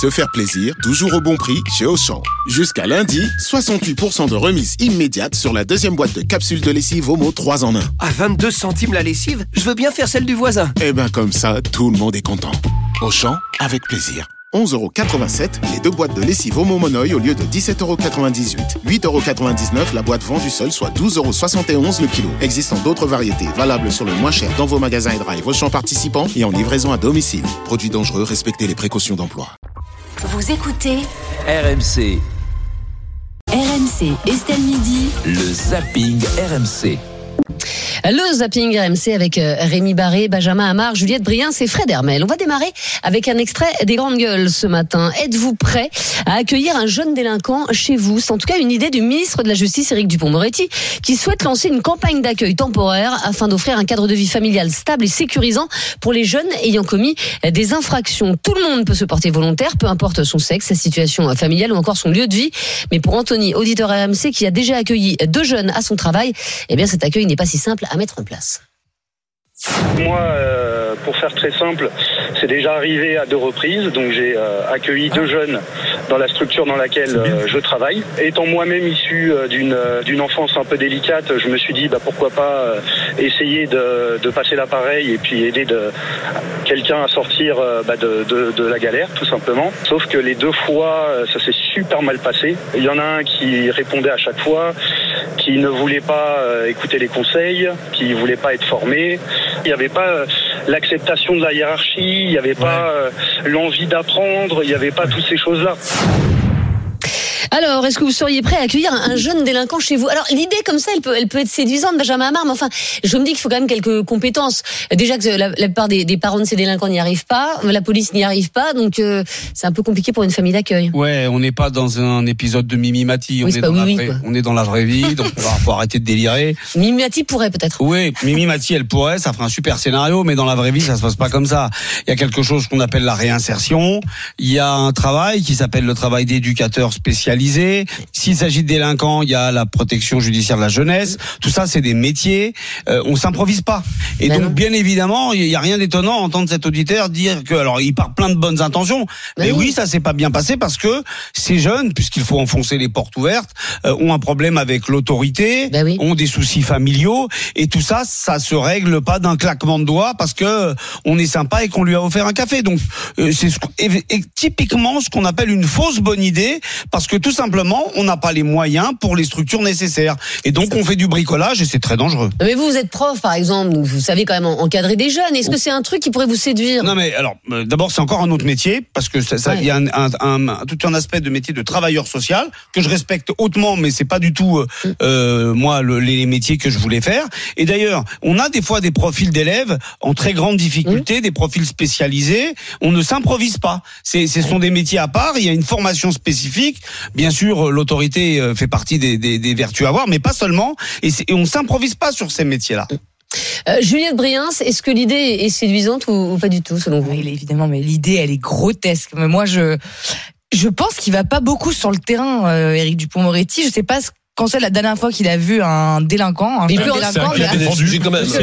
se faire plaisir, toujours au bon prix chez Auchan. Jusqu'à lundi, 68% de remise immédiate sur la deuxième boîte de capsules de lessive Omo 3 en 1. À 22 centimes la lessive, je veux bien faire celle du voisin. Eh ben comme ça, tout le monde est content. Auchan, avec plaisir. 11,87€ les 2 boîtes de lessive Omo Monoï au lieu de 17,98€. 8,99€ la boîte vendue seule, soit 12,71€ le kilo. Existant d'autres variétés, valables sur le moins cher dans vos magasins et drive Auchan participants et en livraison à domicile. Produits dangereux, respectez les précautions d'emploi. Vous écoutez RMC. RMC Estelle Midi. Le zapping RMC. Le zapping RMC avec Rémi Barré, Benjamin Amar, Juliette Briens et Fred Hermel. On va démarrer avec un extrait des Grandes Gueules ce matin. Êtes-vous prêt à accueillir un jeune délinquant chez vous ? C'est en tout cas une idée du ministre de la Justice, Éric Dupond-Moretti, qui souhaite lancer une campagne d'accueil temporaire afin d'offrir un cadre de vie familial stable et sécurisant pour les jeunes ayant commis des infractions. Tout le monde peut se porter volontaire, peu importe son sexe, sa situation familiale ou encore son lieu de vie. Mais pour Anthony, auditeur RMC qui a déjà accueilli 2 jeunes à son travail, eh bien cet accueil n'est pas si simple à mettre en place. Moi, pour faire très simple, c'est déjà arrivé à 2 reprises. Donc j'ai accueilli 2 jeunes dans la structure dans laquelle je travaille. Étant moi-même issu d'une enfance un peu délicate, je me suis dit pourquoi pas essayer de passer l'appareil et puis aider quelqu'un à sortir de la galère, tout simplement. Sauf que les 2 fois, ça s'est super mal passé. Il y en a un qui répondait à chaque fois, qui ne voulait pas écouter les conseils, qui ne voulait pas être formé. Il n'y avait pas l'acceptation de la hiérarchie, il n'y avait pas l'envie d'apprendre, il n'y avait pas toutes ces choses-là. Alors, est-ce que vous seriez prêt à accueillir un jeune délinquant chez vous ? Alors, l'idée comme ça, elle peut être séduisante, Benjamin Amar, mais enfin, je me dis qu'il faut quand même quelques compétences. Déjà que la plupart des parents de ces délinquants n'y arrivent pas, la police n'y arrive pas, donc c'est un peu compliqué pour une famille d'accueil. Ouais, on n'est pas dans un épisode de Mimi Mati, on est dans la vraie vie, donc faut arrêter de délirer. Mimi Mati pourrait peut-être. Oui, Mimi Mati, elle pourrait, ça ferait un super scénario, mais dans la vraie vie, ça se passe pas comme ça. Il y a quelque chose qu'on appelle la réinsertion, il y a un travail qui s'appelle le travail d'éducateur spécialisé. S'il s'agit de délinquants, il y a la protection judiciaire de la jeunesse. Tout ça, c'est des métiers. On s'improvise pas. Et donc, bien évidemment, il y a rien d'étonnant à entendre cet auditeur dire que, alors, il part plein de bonnes intentions. Mais oui, ça s'est pas bien passé parce que ces jeunes, puisqu'il faut enfoncer les portes ouvertes, ont un problème avec l'autorité, ont des soucis familiaux. Et tout ça, ça se règle pas d'un claquement de doigts parce que on est sympa et qu'on lui a offert un café. Donc, c'est typiquement ce qu'on appelle une fausse bonne idée parce que tout simplement, on n'a pas les moyens pour les structures nécessaires. Et donc, on fait du bricolage et c'est très dangereux. Mais vous êtes prof, par exemple, donc vous savez quand même encadrer des jeunes. Est-ce que c'est un truc qui pourrait vous séduire ? Non, mais alors, d'abord, c'est encore un autre métier, parce que il y a tout un aspect de métier de travailleur social que je respecte hautement, mais c'est pas du tout moi les métiers que je voulais faire. Et d'ailleurs, on a des fois des profils d'élèves en très grande difficulté, des profils spécialisés. On ne s'improvise pas. Ce sont des métiers à part. Il y a une formation spécifique. Bien sûr, l'autorité fait partie des vertus à avoir, mais pas seulement. Et on s'improvise pas sur ces métiers-là. Juliette Briens, est-ce que l'idée est séduisante ou pas du tout, selon vous ? Évidemment, mais l'idée, elle est grotesque. Mais moi, je pense qu'il va pas beaucoup sur le terrain, Éric Dupond-Moretti. Je sais pas quand c'est la dernière fois qu'il a vu un délinquant, il a défendu quand même.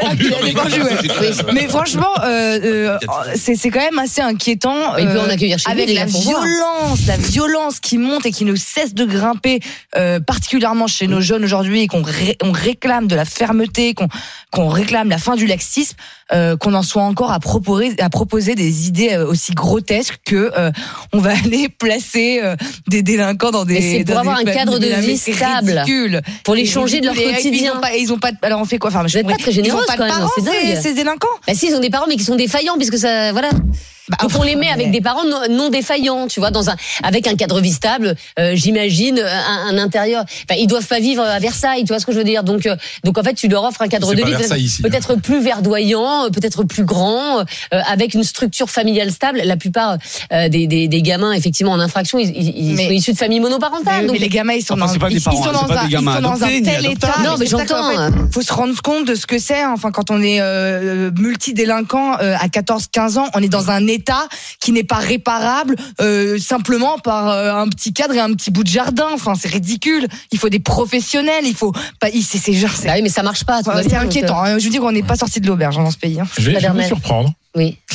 Mais franchement, c'est quand même assez inquiétant. Il peut en accueillir chez avec la violence qui monte et qui ne cesse de grimper, particulièrement chez nos jeunes aujourd'hui, et qu'on réclame de la fermeté, qu'on réclame la fin du laxisme, qu'on en soit encore à proposer des idées aussi grotesques que on va aller placer des délinquants dans des. Mais c'est pour avoir un cadre de vie stable. Pour les changer de leur quotidien. Ils ont pas. Alors on fait quoi ? Vous n'êtes pas très généreuse quand même. C'est dingue. Ces délinquants. Si, ils ont des parents mais qui sont défaillants puisque ça, voilà. Donc on les met avec des parents non défaillants, tu vois, avec un cadre vie stable, j'imagine un intérieur. Enfin, ils doivent pas vivre à Versailles, tu vois ce que je veux dire. Donc en fait, tu leur offres un cadre de vie peut-être plus verdoyant, peut-être plus grand, avec une structure familiale stable. La plupart des gamins, effectivement, en infraction, ils sont issus de familles monoparentales. Mais les gamins, ils sont dans un tel état. Non, mais j'entends. Faut se rendre compte de ce que c'est. Enfin, quand on est multi-délinquant à 14-15 ans, on est dans un état qui n'est pas réparable simplement par un petit cadre et un petit bout de jardin. Enfin, c'est ridicule. Il faut des professionnels. Il faut pas. C'est genre. Oui, mais ça marche pas. C'est inquiétant. Je veux dire qu'on n'est pas sorti de l'auberge dans ce pays. Je vais vous surprendre. Oui.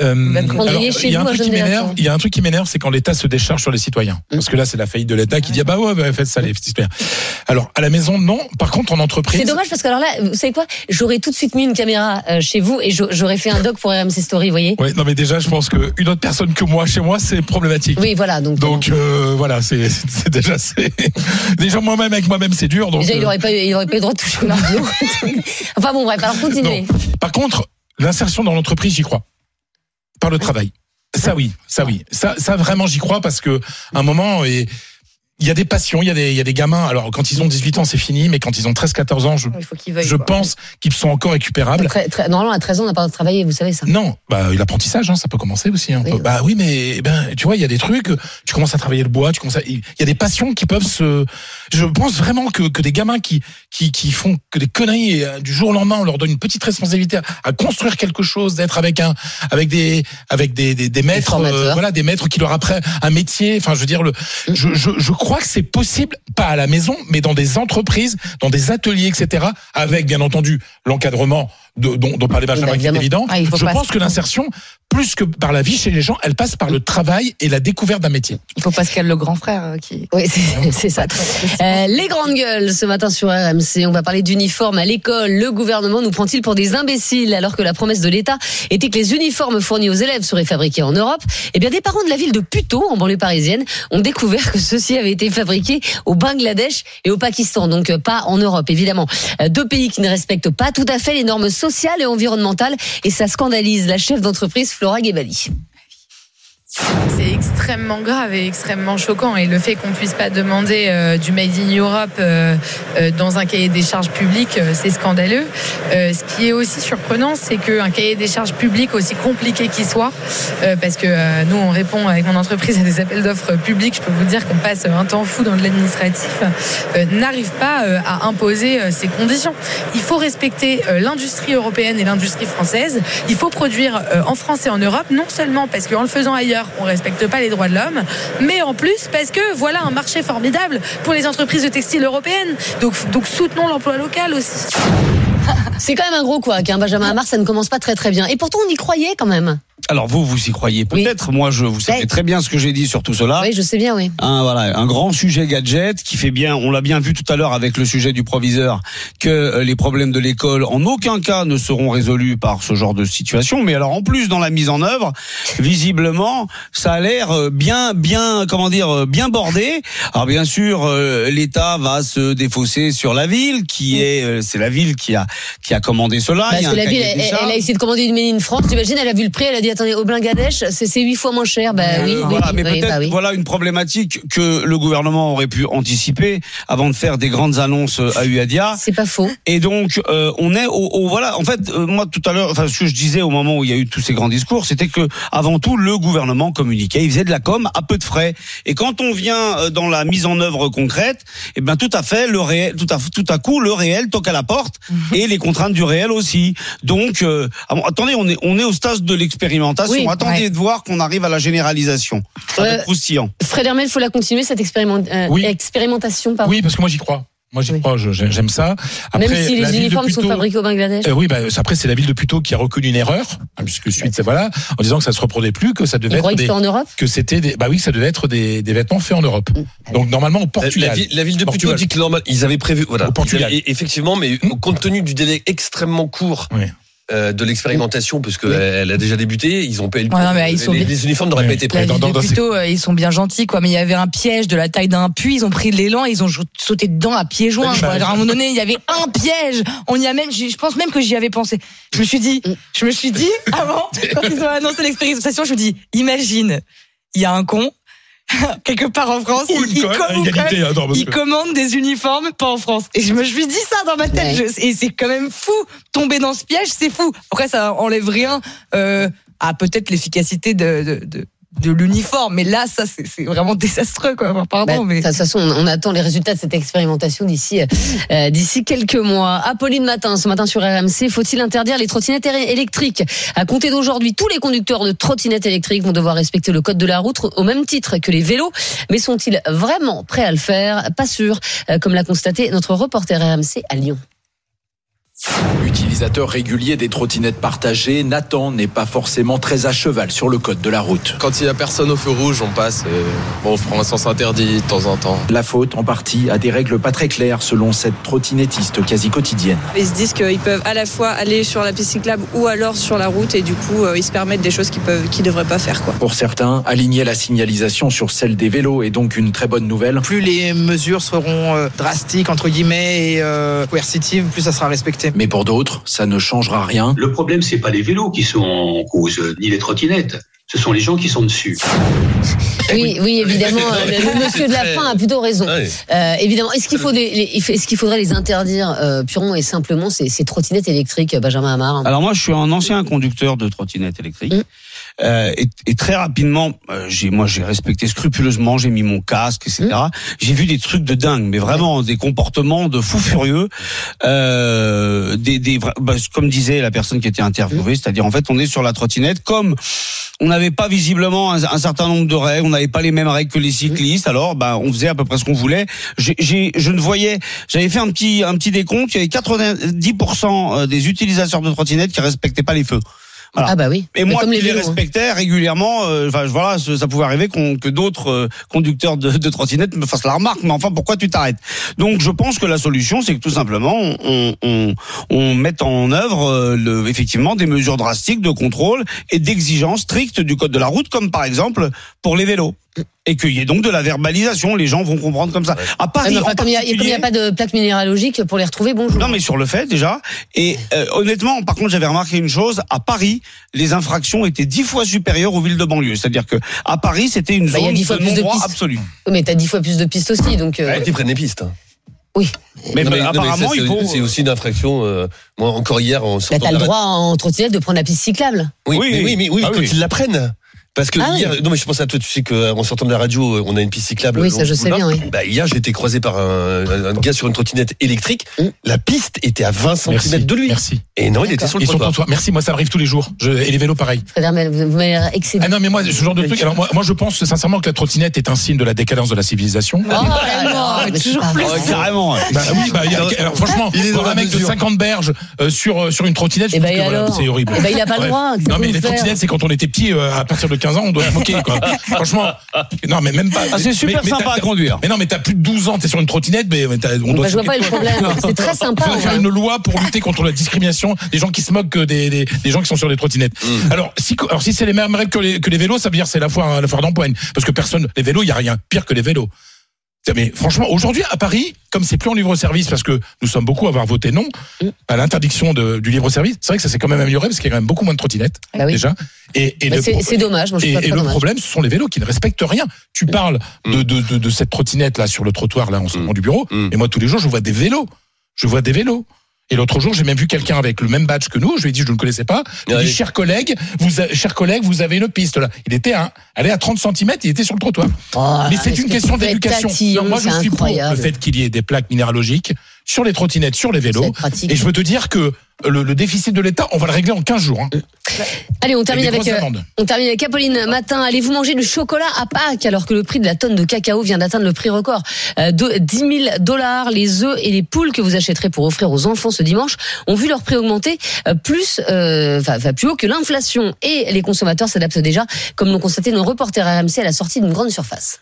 Prendriez chez il y a vous un un truc jeune qui m'énerve. délinquant. Il y a un truc qui m'énerve, c'est quand l'État se décharge sur les citoyens. Parce que là, c'est la faillite de l'État qui dit faites ça les citoyens. Alors à la maison, non. Par contre, en entreprise. C'est dommage parce que alors là, vous savez quoi, j'aurais tout de suite mis une caméra chez vous et j'aurais fait un doc pour RMC Story, vous voyez. Ouais, non mais déjà, je pense qu'une autre personne que moi chez moi, c'est problématique. Oui, voilà. Donc voilà, c'est déjà déjà moi-même avec moi-même, c'est dur. Donc déjà, il aurait pas eu le droit de toucher l'argent. Enfin bon, bref, alors continuez. Non. Par contre, l'insertion dans l'entreprise, j'y crois. Par le travail. Ça oui. Ça vraiment, j'y crois parce que à un moment, il y a des passions, il y a des gamins. Alors quand ils ont 18 ans, c'est fini, mais quand ils ont 13-14 ans, Il faut qu'ils veuillent, je quoi. pense qu'ils sont encore récupérables. Normalement, à 13 ans, on n'a pas le droit de travailler, vous savez ça. Non, l'apprentissage, ça peut commencer aussi un peu. Oui. Oui, mais tu vois, il y a des trucs. Tu commences à travailler le bois, il y a des passions qui peuvent se. Je pense vraiment que des gamins qui font que des conneries et du jour au lendemain, on leur donne une petite responsabilité à construire quelque chose, d'être avec des maîtres, des maîtres qui leur apprennent un métier. Enfin, je veux dire, je crois que c'est possible, pas à la maison, mais dans des entreprises, dans des ateliers, etc., avec bien entendu l'encadrement dont parlait Benjamin, qui est évident. Je pense que l'insertion, plus que par la vie chez les gens, elle passe par le travail et la découverte d'un métier. Il faut Pascal le grand frère qui. Oui, c'est ça. Les grandes gueules ce matin sur RMC. On va parler d'uniformes à l'école. Le gouvernement nous prend-il pour des imbéciles alors que la promesse de l'État était que les uniformes fournis aux élèves seraient fabriqués en Europe? Eh bien, des parents de la ville de Puteaux, en banlieue parisienne, ont découvert que ceux-ci avaient été fabriqués au Bangladesh et au Pakistan. Donc, pas en Europe, évidemment. Deux pays qui ne respectent pas tout à fait les normes sociales et environnementales. Et ça scandalise la chef d'entreprise Flora Guébali. C'est extrêmement grave et extrêmement choquant, et le fait qu'on puisse pas demander du Made in Europe dans un cahier des charges public, c'est scandaleux. Ce qui est aussi surprenant, c'est qu'un cahier des charges public, aussi compliqué qu'il soit, parce que nous on répond avec mon entreprise à des appels d'offres publics, je peux vous dire qu'on passe un temps fou dans de l'administratif, n'arrive pas à imposer ces conditions. Il faut respecter l'industrie européenne et l'industrie française. Il faut produire en France et en Europe, non seulement parce qu'en le faisant ailleurs on respecte pas les droits de l'homme, mais en plus parce que voilà un marché formidable pour les entreprises de textile européennes. Donc soutenons l'emploi local aussi. C'est quand même un gros couac, hein, Benjamin Amar, ça ne commence pas très très bien. Et pourtant on y croyait quand même. Alors vous y croyez peut-être. Oui. Moi, vous savez très bien ce que j'ai dit sur tout cela. Oui, je sais bien, oui. Un grand sujet gadget qui fait bien. On l'a bien vu tout à l'heure avec le sujet du proviseur, que les problèmes de l'école en aucun cas ne seront résolus par ce genre de situation. Mais alors en plus dans la mise en œuvre, visiblement, ça a l'air bien bordé. Alors bien sûr, l'État va se défausser sur la ville, c'est la ville qui a commandé cela. Parce que la ville, elle a essayé de commander une Made in France. T'imagines, elle a vu le prix, elle a dit attendez, au Bangladesh, c'est 8 fois moins cher. Voilà une problématique que le gouvernement aurait pu anticiper avant de faire des grandes annonces à Uadia. C'est pas faux. Et donc on est voilà. En fait, moi tout à l'heure, ce que je disais au moment où il y a eu tous ces grands discours, c'était que avant tout le gouvernement communiquait, il faisait de la com à peu de frais. Et quand on vient dans la mise en œuvre concrète, eh ben tout à fait le réel, tout à coup le réel toque à la porte et les contraintes du réel aussi. Donc attendez, on est au stade de l'expérimentation. Oui, attendez de voir qu'on arrive à la généralisation. Ça va être croustillant. Fred Hermel, il faut la continuer cette expérimentation. Pardon. Oui, parce que moi j'y crois. J'aime ça. Après, même si les uniformes sont fabriqués au Bangladesh. Après c'est la ville de Puteaux qui a reconnu une erreur, puisque suite en disant que ça se reproduisait plus, que ça devait être en Europe, que c'était ça devait être des vêtements faits en Europe. Donc normalement au Portugal. La ville de Puteaux dit que normal, ils avaient prévu au Portugal. Effectivement, mais compte tenu du délai extrêmement court. Oui. De l'expérimentation, parce qu'elle a déjà débuté, ils ont pas les uniformes n'auraient pas été prêts. Plutôt, ils sont bien gentils, quoi. Mais il y avait un piège de la taille d'un puits, ils ont pris de l'élan, ils ont sauté dedans à pieds joints. À un moment donné, il y avait un piège. Je pense même que j'y avais pensé. Je me suis dit, avant, quand ils ont annoncé l'expérimentation, je me dis, imagine, il y a un con. Quelque part en France, il commande des uniformes pas en France. Et je me suis dit ça dans ma tête. Et c'est quand même fou. Tomber dans ce piège, c'est fou. Après, ça enlève rien à peut-être l'efficacité de l'uniforme, mais là ça c'est vraiment désastreux, quoi. De toute façon on attend les résultats de cette expérimentation d'ici quelques mois. Apolline Matin, ce matin sur RMC, faut-il interdire les trottinettes électriques? À compter d'aujourd'hui, tous les conducteurs de trottinettes électriques vont devoir respecter le code de la route au même titre que les vélos, mais sont-ils vraiment prêts à le faire? Pas sûr, comme l'a constaté notre reporter RMC à Lyon. Utilisateur régulier des trottinettes partagées, Nathan n'est pas forcément très à cheval sur le code de la route. Quand il n'y a personne au feu rouge, on passe et on prend un sens interdit de temps en temps. La faute, en partie, à des règles pas très claires selon cette trottinettiste quasi quotidienne. Ils se disent qu'ils peuvent à la fois aller sur la piste cyclable ou alors sur la route et du coup, ils se permettent des choses qu'ils devraient pas faire, quoi. Pour certains, aligner la signalisation sur celle des vélos est donc une très bonne nouvelle. Plus les mesures seront drastiques, entre guillemets, et coercitives, plus ça sera respecté. Mais pour d'autres, ça ne changera rien. Le problème, c'est pas les vélos qui sont en cause, ni les trottinettes. Ce sont les gens qui sont dessus. Oui, évidemment, le monsieur de la fin a plutôt raison. Évidemment, est-ce qu'il faudrait les interdire purement et simplement ces trottinettes électriques, Benjamin Amar? Alors moi, je suis un ancien conducteur de trottinettes électriques. Et très rapidement, j'ai respecté scrupuleusement, j'ai mis mon casque, etc. J'ai vu des trucs de dingue, mais vraiment des comportements de fous furieux, comme disait la personne qui était interviewée, c'est-à-dire en fait on est sur la trottinette, comme on n'avait pas visiblement un certain nombre de règles, on n'avait pas les mêmes règles que les cyclistes, alors on faisait à peu près ce qu'on voulait. J'avais fait un petit décompte, il y avait 90% des utilisateurs de trottinettes qui respectaient pas les feux. Voilà. Ah bah oui. Et moi qui les respectais régulièrement, voilà, ça pouvait arriver que d'autres conducteurs de trottinettes me fassent la remarque. Mais enfin, pourquoi tu t'arrêtes? Donc, je pense que la solution, c'est que tout simplement, on mette en œuvre effectivement des mesures drastiques de contrôle et d'exigence strictes du code de la route, comme par exemple pour les vélos. Et qu'il y ait donc de la verbalisation, les gens vont comprendre comme ça. À Paris, comme il n'y a pas de plaque minéralogique pour les retrouver, bonjour. Non, mais sur le fait déjà. Et honnêtement, par contre, j'avais remarqué une chose. À Paris, les infractions étaient 10 fois supérieures aux villes de banlieue. C'est-à-dire que à Paris, c'était une zone de non-droit absolu. Oui, mais t'as 10 fois plus de pistes aussi, donc. Ils prennent les pistes. Oui. Mais apparemment, il faut. C'est aussi une infraction. Moi, encore hier, on sortant. T'as le droit en trottinette de prendre la piste cyclable. Oui, quand ils la prennent. Parce que hier, non mais je pense à toi, tu sais qu'en sortant de la radio, on a une piste cyclable. Oui, ça je sais bien, oui. Hier, j'ai été croisé par un gars sur une trottinette électrique. La piste était à 20 cm de lui. Merci. Et non, il était sur le trottoir. Merci, moi ça arrive tous les jours. Et les vélos pareil. Fred Hermel, vous m'avez excédé. Ah non, mais moi, ce genre de truc. Alors moi, je pense sincèrement que la trottinette est un signe de la décadence de la civilisation. Toujours plus. Carrément. Alors franchement, voir un mec de 50 berges sur une trottinette, c'est horrible. Il a pas le droit. Non mais les trottinettes, c'est quand on était petit, à partir de 15 ans, on doit se moquer. Franchement, non mais même pas. C'est super sympa à conduire. Mais non, mais t'as plus de 12 ans, t'es sur une trottinette, mais on doit. Je vois pas le problème. C'est très sympa. Il faut faire une loi pour lutter contre la discrimination des gens qui se moquent des gens qui sont sur des trottinettes. Alors si c'est les mêmes règles que les vélos, ça veut dire c'est la foire d'empoigne, parce que les vélos, il y a rien pire que les vélos. Mais franchement, aujourd'hui à Paris, comme c'est plus en libre-service, parce que nous sommes beaucoup à avoir voté non à l'interdiction du libre-service, c'est vrai que ça s'est quand même amélioré parce qu'il y a quand même beaucoup moins de trottinettes déjà. C'est dommage. Et le problème, ce sont les vélos qui ne respectent rien. Tu parles de cette trottinette là sur le trottoir là en sortant du bureau, et moi tous les jours je vois des vélos. Et l'autre jour, j'ai même vu quelqu'un avec le même badge que nous. Je lui ai dit, je ne le connaissais pas. Je lui ai dit, cher collègue, vous avez une piste là. Il était allé à 30 cm, il était sur le trottoir. Mais c'est une question d'éducation. Moi, je suis pour le fait qu'il y ait des plaques minéralogiques sur les trottinettes, sur les vélos. Et je veux te dire que le déficit de l'État, on va le régler en 15 jours. Allez, on termine avec Apolline Matin. Allez-vous manger du chocolat à Pâques alors que le prix de la tonne de cacao vient d'atteindre le prix record de $10 000? Les œufs et les poules que vous achèterez pour offrir aux enfants ce dimanche ont vu leur prix augmenter plus haut que l'inflation. Et les consommateurs s'adaptent déjà, comme l'ont constaté nos reporters RMC à la sortie d'une grande surface.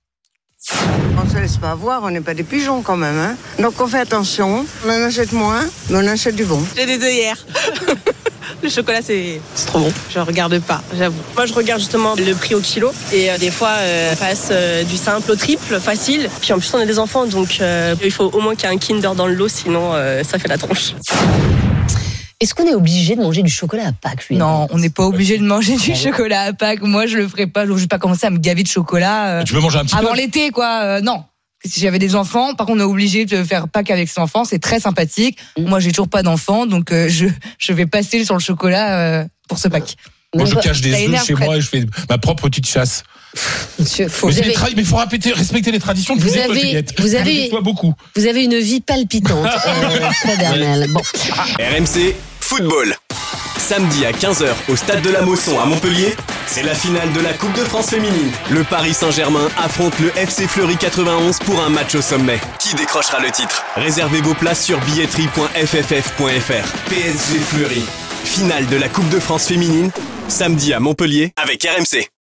On ne se laisse pas avoir, on n'est pas des pigeons quand même. Hein. Donc on fait attention, on en achète moins, mais on achète du bon. J'ai des œillères. Le chocolat, c'est trop bon. Je regarde pas, j'avoue. Moi, je regarde justement le prix au kilo. Et des fois, on passe du simple au triple, facile. Puis en plus, on a des enfants, donc il faut au moins qu'il y ait un Kinder dans le lot, sinon ça fait la tronche. Est-ce qu'on est obligé de manger du chocolat à Pâques? Non, on n'est pas obligé de manger du chocolat à Pâques. Moi, je le ferai pas. Je vais pas commencer à me gaver de chocolat. Tu veux manger un petit peu avant l'été, quoi. Non. Si j'avais des enfants, par contre, on est obligé de faire Pâques avec ses enfants. C'est très sympathique. Moi, j'ai toujours pas d'enfants, donc je vais passer sur le chocolat pour ce Pâques. Moi, je cache des œufs chez moi et je fais ma propre petite chasse. Monsieur, mais il faut respecter les traditions. Vous avez une vie palpitante, Fred Hermel. Bon. RMC Football. Samedi à 15h au Stade de la Mosson à Montpellier. C'est la finale de la Coupe de France féminine. Le Paris Saint-Germain affronte le FC Fleury 91 pour un match au sommet. Qui décrochera le titre? Réservez vos places sur billetterie.fff.fr. PSG Fleury. Finale de la Coupe de France féminine, samedi à Montpellier avec RMC.